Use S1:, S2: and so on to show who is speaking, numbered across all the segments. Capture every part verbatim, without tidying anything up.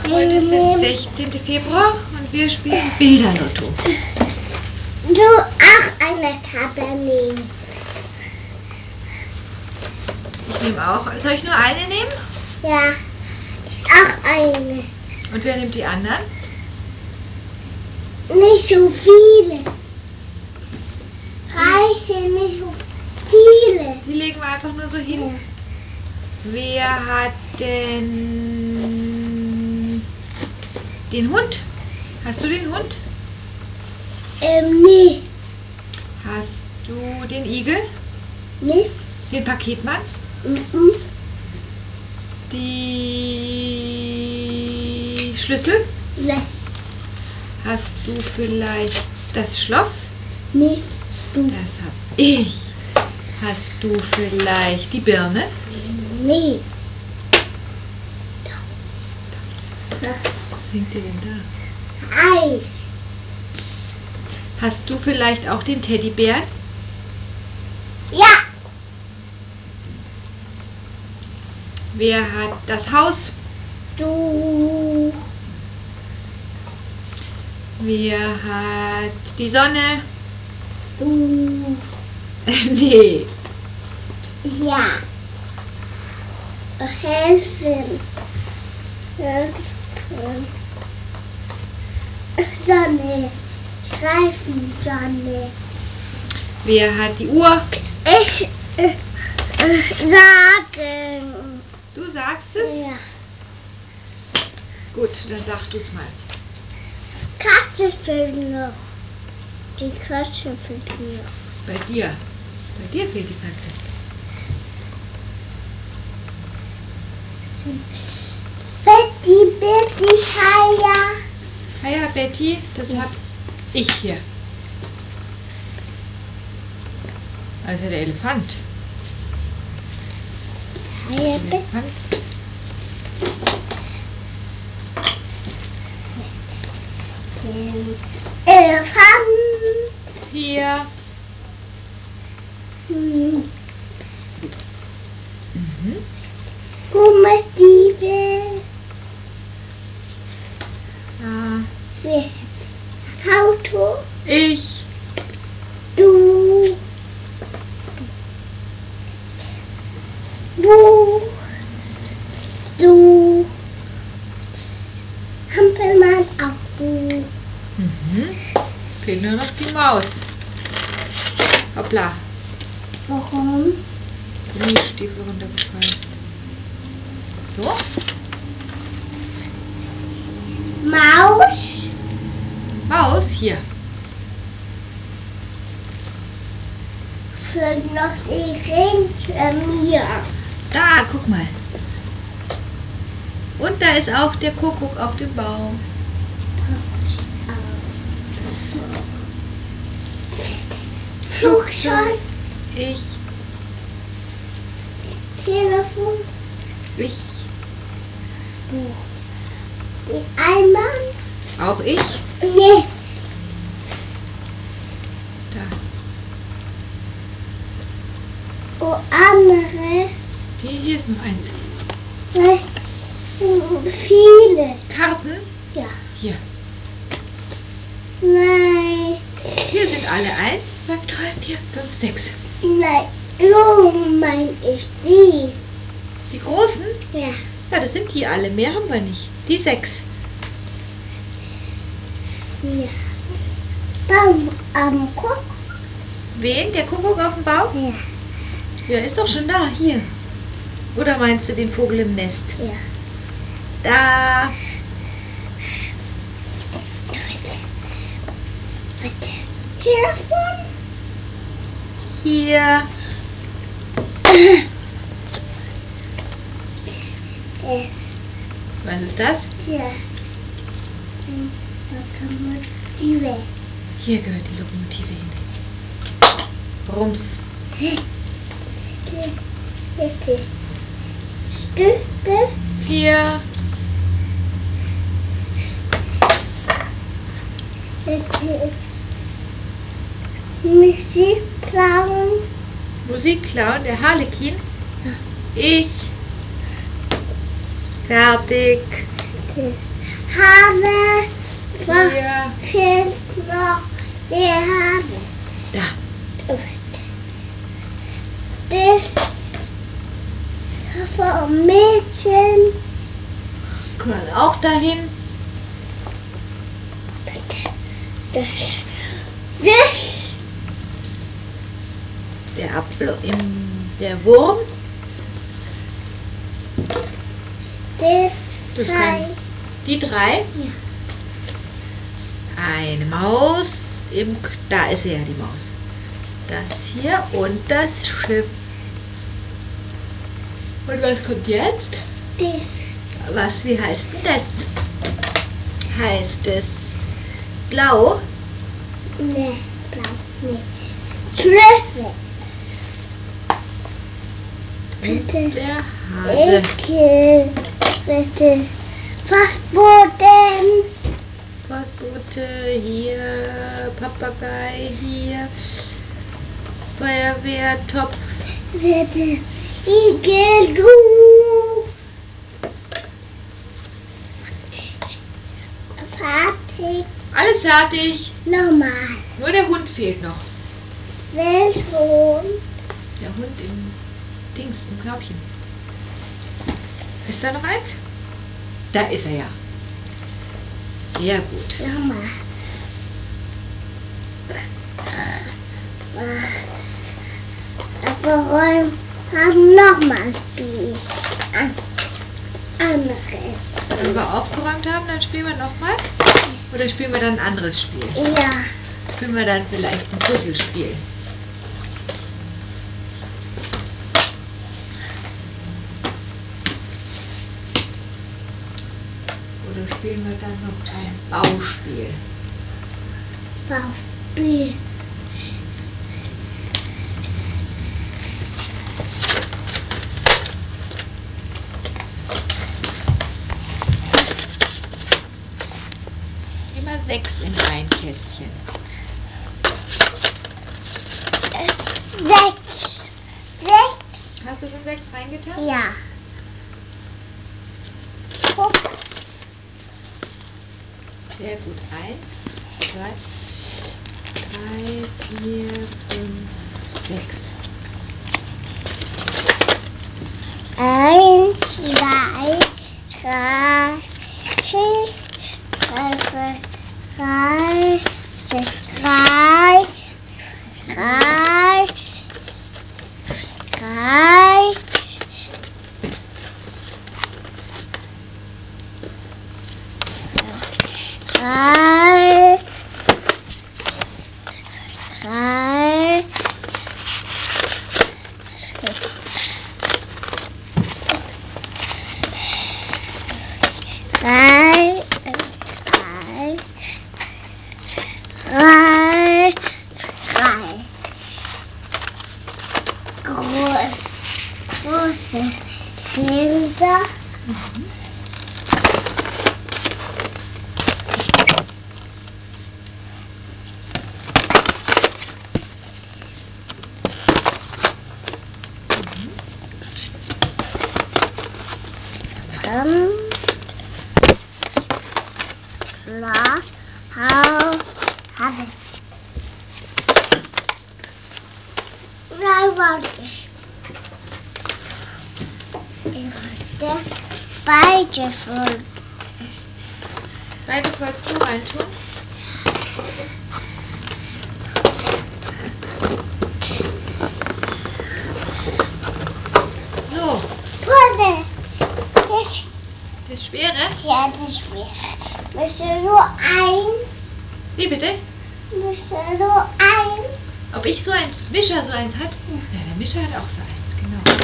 S1: Heute ist der sechzehnte Februar und wir spielen Bilderlotto.
S2: Du auch eine Karte nehmen.
S1: Ich nehme auch. Soll ich nur eine nehmen?
S2: Ja, ich auch eine.
S1: Und wer nimmt die anderen?
S2: Nicht so viele. Reiche nicht so viele.
S1: Die legen wir einfach nur so hin.
S2: Ja.
S1: Wer hat denn den Hund? Hast du den Hund?
S2: Ähm, nee.
S1: Hast du den Igel?
S2: Nee.
S1: Den Paketmann?
S2: Mhm.
S1: Die Schlüssel?
S2: Nee.
S1: Hast du vielleicht das Schloss?
S2: Nee. Du.
S1: Das hab ich. Hast du vielleicht die Birne?
S2: Nee. Ja.
S1: Was hängt dir denn da?
S2: Eis.
S1: Hast du vielleicht auch den Teddybären?
S2: Ja.
S1: Wer hat das Haus?
S2: Du.
S1: Wer hat die Sonne?
S2: Du.
S1: Nee.
S2: Ja. Helfen. Helfen. Sonne. Greifen, Sonne.
S1: Wer hat die Uhr?
S2: Ich äh, äh, sagen.
S1: Du sagst es?
S2: Ja.
S1: Gut, dann sag du es mal.
S2: Katze fehlt noch. Die Katze fehlt noch.
S1: Bei dir. Bei dir fehlt die Katze.
S2: Betty, Betty, Haya.
S1: Ah ja, Betty, das hab ich hier. Also der Elefant.
S2: Haya, Betty.
S1: Elefant.
S2: Den Elefant.
S1: Hier.
S2: Hm.
S1: Mhm.
S2: Gummistiefel.
S1: Ah,
S2: Wer hat Auto?
S1: ich.
S2: Du. Buch. Du. Hampelmann auch du.
S1: Mhm. Fehlt nur noch die Maus. Hoppla.
S2: Warum?
S1: Gummistiefel runtergefallen. So.
S2: Maus.
S1: Maus, hier.
S2: Für noch die Ring für mir.
S1: Da, guck mal. Und da ist auch der Kuckuck auf dem Baum.
S2: Flugzeug.
S1: Ich.
S2: Telefon.
S1: Ich.
S2: Du. Die Eimer.
S1: Auch ich.
S2: Nee.
S1: Da.
S2: Oh, andere.
S1: Die, hier ist noch eins.
S2: Ne, viele.
S1: Karten.
S2: Ja.
S1: Hier.
S2: Nein.
S1: Hier sind alle. Eins, zwei, drei, vier, fünf, sechs.
S2: Nein. So mein ich die.
S1: Die großen?
S2: Ja.
S1: Ja, das sind die alle. Mehr haben wir nicht. Die sechs.
S2: Ja. Baum am Kopf.
S1: Wen? Der Kuckuck auf dem Baum?
S2: Ja.
S1: Ja, ist doch schon da. Hier. Oder meinst du den Vogel im Nest?
S2: Ja.
S1: Da.
S2: Bitte. Bitte. Telefon.
S1: Hier.
S2: Äh,
S1: Was ist das?
S2: ja. Hm, Lokomotive.
S1: Hier gehört die Lokomotive hin. Rums.
S2: Bitte. Bitte. Stifte.
S1: Hier.
S2: Bitte. Musikplan.
S1: Musikclown, der Harlekin. Ich. Fertig.
S2: Bitte. Hase. Was
S1: Hier.
S2: fehlt noch? Der Hase.
S1: Da.
S2: Das vom Mädchen.
S1: Gehört auch dahin.
S2: Das. Das.
S1: Der Apfel im der Wurm.
S2: Das.
S1: Das
S2: drei.
S1: kann, die drei.
S2: Ja.
S1: Eine Maus. Im, da ist sie ja, die Maus. Das hier und das Schiff. Und was kommt jetzt?
S2: Das.
S1: Was, wie heißt denn das? Heißt es blau?
S2: Nee, blau. Nee. Schlüssel. Bitte.
S1: Der Hase.
S2: Ecke. Bitte. Fußboden.
S1: Postbote, hier Papagei, hier Feuerwehrtopf.
S2: Bitte. Igelu. Fertig.
S1: Alles fertig.
S2: Nochmal.
S1: Nur der Hund fehlt noch.
S2: Welthund.
S1: Der Hund im Dings, im Körbchen. Ist da noch eins? Da ist er ja. Sehr gut.
S2: Nochmal. Aber Räum haben nochmal Spiel. An- Anderes.
S1: Wenn wir aufgeräumt haben, dann spielen wir nochmal. Oder spielen wir dann ein anderes Spiel?
S2: Ja.
S1: Spielen wir dann vielleicht ein Puzzlespiel? Oder spielen wir dann noch ein Bauspiel?
S2: Bauspiel.
S1: Immer sechs in ein Kästchen.
S2: Sechs. Sechs.
S1: Hast du schon sechs reingetan?
S2: Ja. Guck.
S1: Sehr gut. Eins, zwei, drei, vier, fünf, sechs.
S2: Eins, zwei, drei, vier, drei, drei, sechs, drei, drei, drei, drei, drei, drei, drei, drei, drei. Groß, große Bilder. Fünf, Schloss, Haus, habe ich. Nein, warte. Ich das beide von.
S1: Beides wolltest du reintun? So,
S2: Puzzle. Das,
S1: das Schwere.
S2: ja, das wäre. Müsste nur eins.
S1: Wie bitte?
S2: Müsste nur eins.
S1: Ob ich so eins, Mischa so eins hat?
S2: Ja.
S1: Ja, der Mischa hat auch so eins, genau.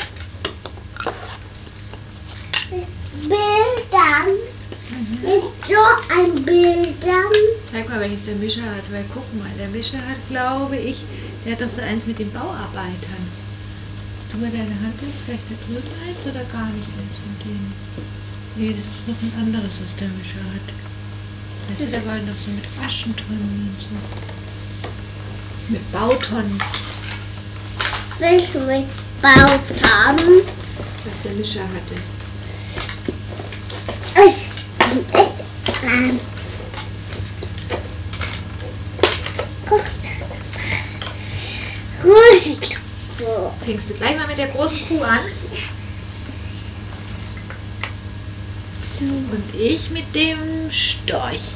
S2: Bildern.
S1: Mhm.
S2: Mit so ein Bildern.
S1: Zeig mal, welches der Mischa hat, weil guck mal, der Mischa hat, glaube ich, der hat doch so eins mit den Bauarbeitern. Tu mal deine Hand hin, vielleicht da drüben eins oder gar nicht eins von denen. Nee, das ist noch ein anderes, was der Mischa hat. Weißt du, da war noch so mit Aschentonnen und so. Mit Bautonnen,
S2: Willst du mit Baut haben?
S1: was der Mischa hatte.
S2: Es, es
S1: Fängst du gleich mal mit der großen Kuh an? Und ich mit dem Storch.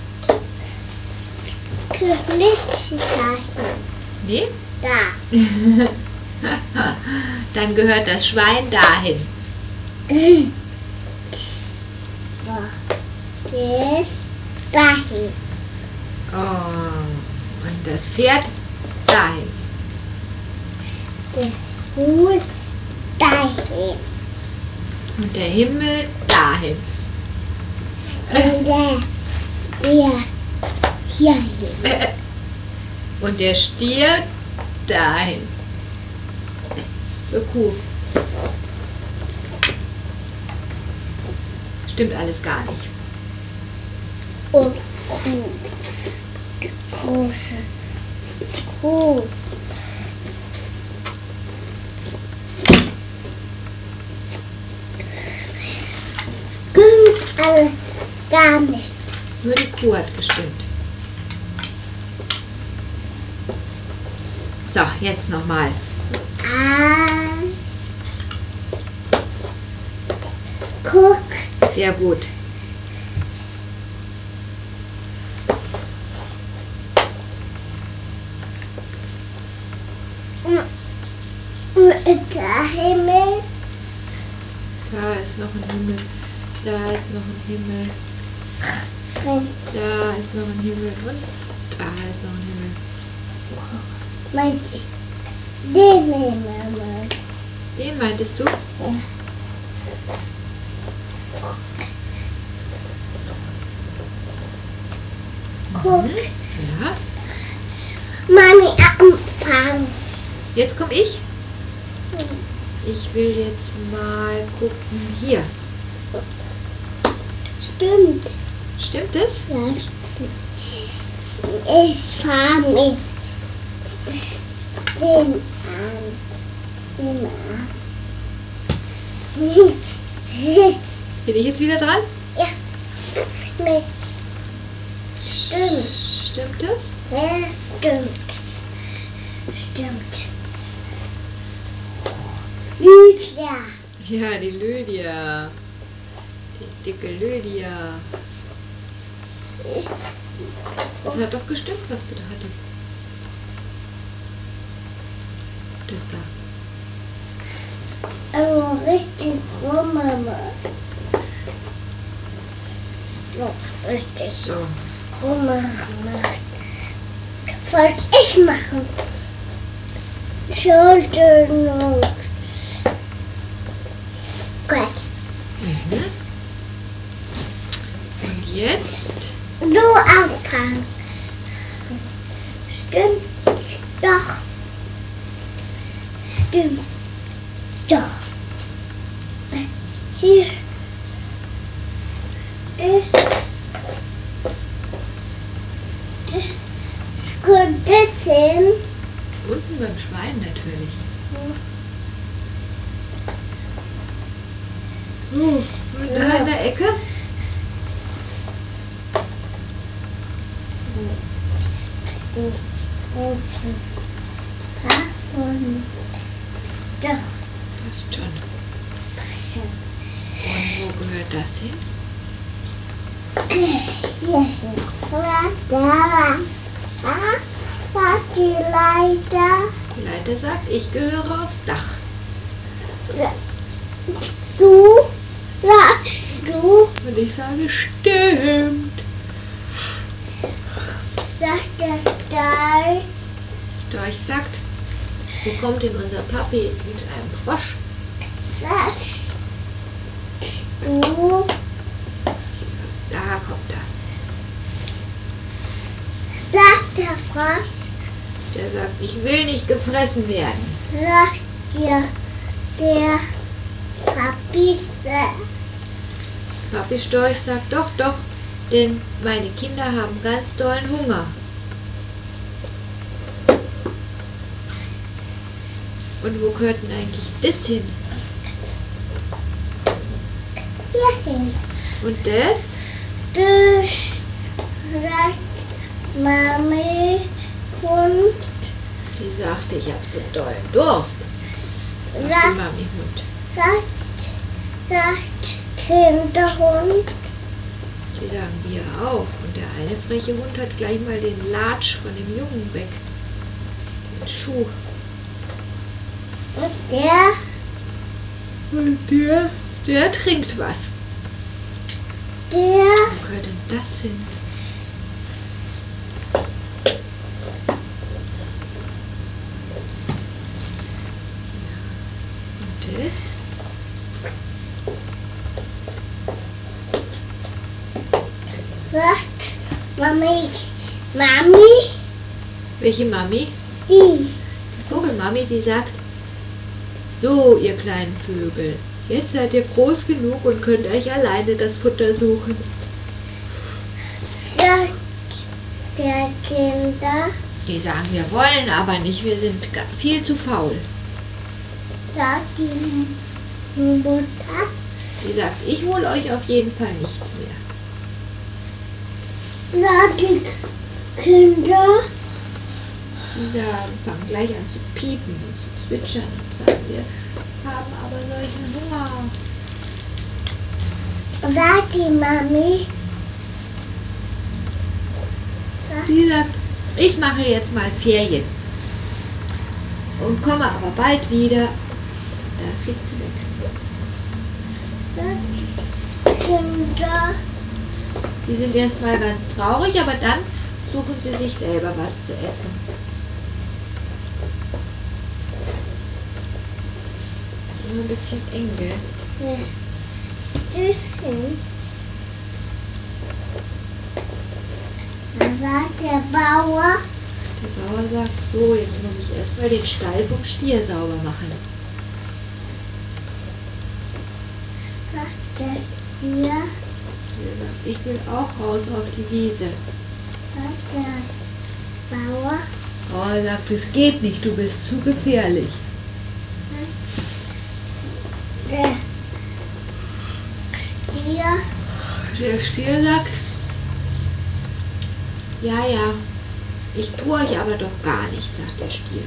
S2: Nicht dahin.
S1: Nee?
S2: Da.
S1: Dann gehört das Schwein dahin.
S2: Jetzt dahin.
S1: Oh, und das Pferd dahin.
S2: Der Hut dahin.
S1: Und der Himmel dahin.
S2: Und der, der hierhin.
S1: Äh, Und der Stier dahin. Zur Kuh. Stimmt alles gar nicht.
S2: Und Kuh. Die große Kuh. Stimmt alles gar nicht.
S1: Nur die Kuh hat gestimmt. So, jetzt nochmal.
S2: Ah. Guck.
S1: Sehr gut.
S2: Der Himmel.
S1: Da ist noch ein Himmel. Da ist noch ein Himmel. Da ist noch ein Himmel. Und da ist noch ein Himmel.
S2: Meint ich. Den Himmel.
S1: Den meintest du?
S2: Ja. Guck.
S1: Mhm. Ja.
S2: Mami, anfangen.
S1: Jetzt komme ich. Ich will jetzt mal gucken. Hier.
S2: Stimmt.
S1: Stimmt es?
S2: Ja, stimmt. Ich fange mit den an. Den an.
S1: Bin ich jetzt wieder dran?
S2: Ja. Mit. Stimmt.
S1: Stimmt es?
S2: Ja, stimmt. Stimmt. Lydia.
S1: Ja, die Lydia. Die dicke Lydia. Das hat doch gestimmt, was du da hattest. Das da.
S2: Also richtig rum, Mama. Noch richtig
S1: So.
S2: rum gemacht. Wollte ich machen. Schulter. Gut.
S1: Mhm. Und jetzt?
S2: Du anfangen. Stimmt. Doch. Stimmt. Doch. Hier ist. Das könnte es hin.
S1: Unten beim Schwein natürlich. Oh, und da in der Ecke?
S2: Die großen Passen. Doch.
S1: Passt schon.
S2: Passen.
S1: Und wo gehört das hin?
S2: Hierhin. Da. Da. Da die Leiter.
S1: Die Leiter sagt, ich gehöre aufs Dach.
S2: Du sagst du,
S1: Und ich sage, stimmt.
S2: sagt der Geist,
S1: Storch sagt, wo kommt denn unser Papi mit einem Frosch?
S2: sagst du,
S1: Da kommt er.
S2: sagt der Frosch,
S1: Der sagt, ich will nicht gefressen werden.
S2: sagt dir der Papi,
S1: Papi Storch sagt, doch, doch, denn meine Kinder haben ganz dollen Hunger. Und wo gehört denn eigentlich das hin?
S2: hierhin.
S1: Und das?
S2: Das sagt Mami und
S1: Die sagte, ich habe so dollen Durst. sagt
S2: Sagt,
S1: die Mami Hund.
S2: sagt, sagt Kinderhund.
S1: Die sagen wir auch. Und der eine freche Hund hat gleich mal den Latsch von dem Jungen weg. Den Schuh.
S2: Und der,
S1: Und der, der trinkt was.
S2: der,
S1: Wo gehört denn das hin? Und das?
S2: sagt Mami, Mami,
S1: Welche Mami?
S2: die.
S1: Die Vogelmami, die sagt, so ihr kleinen Vögel, jetzt seid ihr groß genug und könnt euch alleine das Futter suchen.
S2: Sagt der Kinder,
S1: Die sagen, wir wollen aber nicht, wir sind ga- viel zu faul.
S2: sagt die Mutter,
S1: Die sagt, ich hole euch auf jeden Fall nichts mehr.
S2: sagt die Kinder,
S1: Die sagen, fangen gleich an zu piepen und zu zwitschern und sagen, wir haben aber solchen Hunger.
S2: sagt die Mami, sagt,
S1: Die sagt, ich mache jetzt mal Ferien und komme aber bald wieder. Und dann fliegt sie weg.
S2: sagt die Kinder,
S1: Die sind erstmal ganz traurig, aber dann suchen sie sich selber was zu essen. Nur ein bisschen eng, gell?
S2: ja, Tschüsschen. Dann sagt der Bauer,
S1: Der Bauer sagt, so, jetzt muss ich erstmal den Stall vom Stier sauber machen.
S2: sagt der Stier,
S1: Der sagt, ich will auch raus auf die Wiese.
S2: sagt der Bauer,
S1: Bauer sagt, es geht nicht, du bist zu gefährlich.
S2: der Stier,
S1: Der Stier sagt, ja, ja, ich tue euch aber doch gar nicht, sagt der Stier.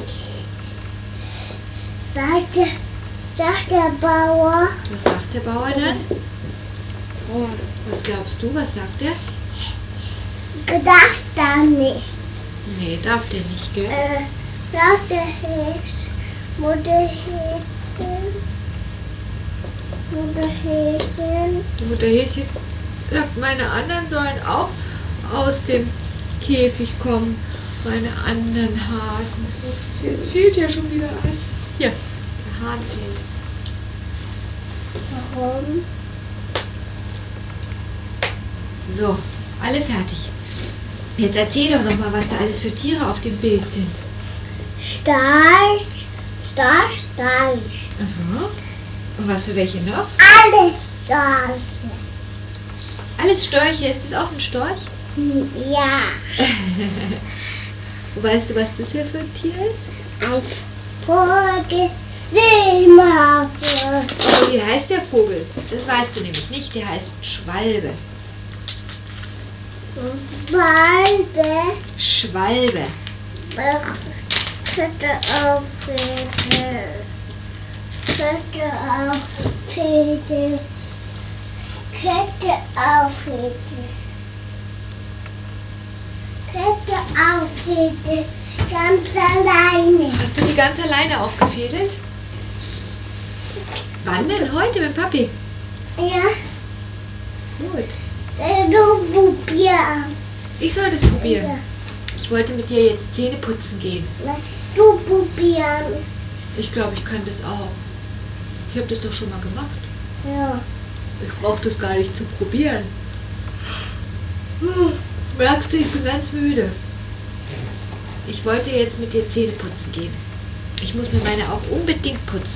S2: sagt der, sagt der Bauer,
S1: Was sagt der Bauer dann?
S2: ja,
S1: Was glaubst du, was sagt er?
S2: gedacht da nicht.
S1: Nee, darf der nicht, gell?
S2: Äh, sagt der Häschen, Mutter Häschen, Mutter Häschen,
S1: Die Mutter Häschen sagt, meine anderen sollen auch aus dem Käfig kommen. Meine anderen Hasen. Es fehlt ja schon wieder eins. Hier, der Hahn fehlt.
S2: warum?
S1: So, alle fertig. Jetzt erzähl doch noch mal, was da alles für Tiere auf dem Bild sind.
S2: Storch, Storch, Storch,
S1: Aha. Und was für welche noch?
S2: alles Storche.
S1: Alles Störche. Ist das auch ein Storch?
S2: Ja,
S1: Weißt du, was das hier für ein Tier ist?
S2: ein Vogel, Seemauer,
S1: Oh, wie heißt der Vogel? Das weißt du nämlich nicht. Der heißt Schwalbe.
S2: Walbe,
S1: Schwalbe.
S2: Kette aufheben, Kette aufheben, Kette aufheben, Kette aufheben, ganz alleine.
S1: Hast du die ganz alleine aufgefädelt? Wann denn? Heute mit Papi?
S2: Ja,
S1: Gut.
S2: äh, du probieren.
S1: Ich soll das probieren.
S2: Ja,
S1: Ich wollte mit dir jetzt Zähne putzen gehen.
S2: du probieren.
S1: Ich glaube, ich kann das auch. Ich habe das doch schon mal gemacht.
S2: Ja,
S1: Ich brauche das gar nicht zu probieren. Merkst du, ich bin ganz müde. Ich wollte jetzt mit dir Zähne putzen gehen. Ich muss mir meine auch unbedingt putzen.